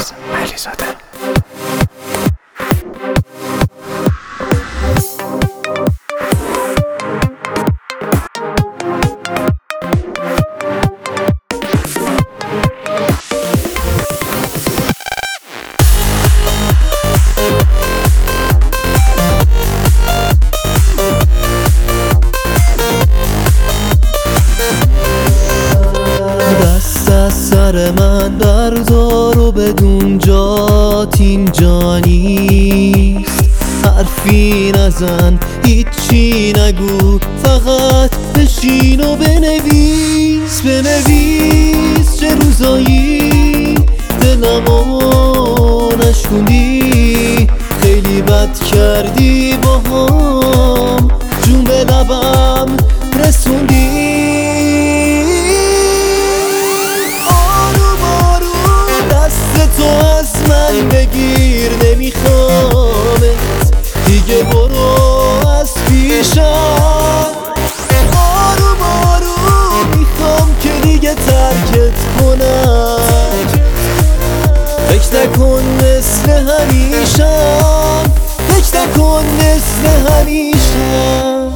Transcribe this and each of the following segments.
علیزاده. دست از سر من بردار و بدون جات اینجا نیست. حرفی نزن، هیچی نگو، فقط بشین و بنویس. بنویس چه روزایی دلمو نشکوندی. خیلی بد کردی باهام، جون به لبم رسوندی. تو از من بگیر، نمیخوامت دیگه، برو از پیشم. آروم آروم میخوام که دیگه ترکت کنم. فکر نکن مثل همیشم، فکر نکن مثل همیشم.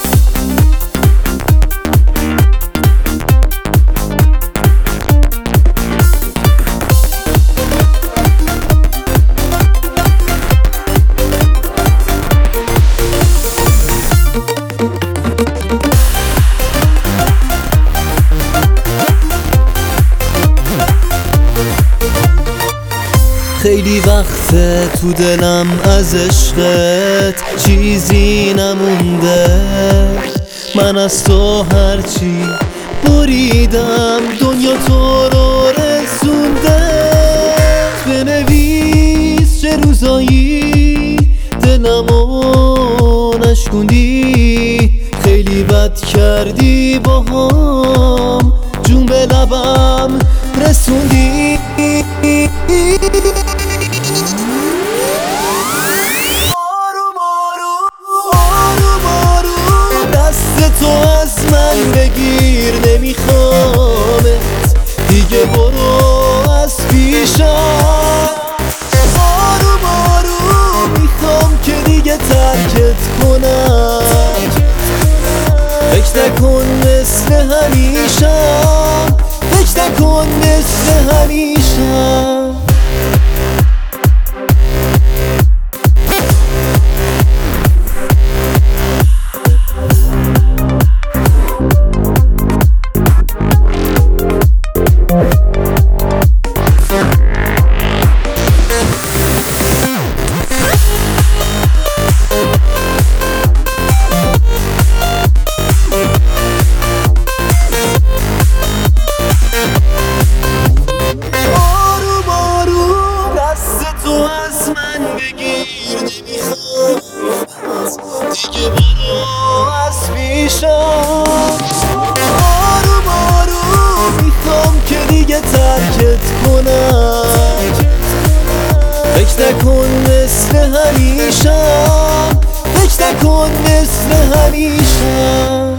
خیلی وقته تو دلم از عشقت چیزی نمونده. من از تو هرچی بریدم دنیا تو رو رسونده. بنویس چه روزایی دلمو نشکوندی. خیلی بد کردی باهام، جون به لبم رسوندی. تو از من بگیر، نمیخوامت دیگه، برو از پیشم. آروم آروم میخوام که دیگه ترکت کنم. فکر نکن مثل همیشم، فکر نکن مثل همیشم. دیگه برو از پیشم. آروم آروم میخوام که دیگه ترکت کنم. فکر نکن مثل همیشم، فکر نکن مثل همیشم.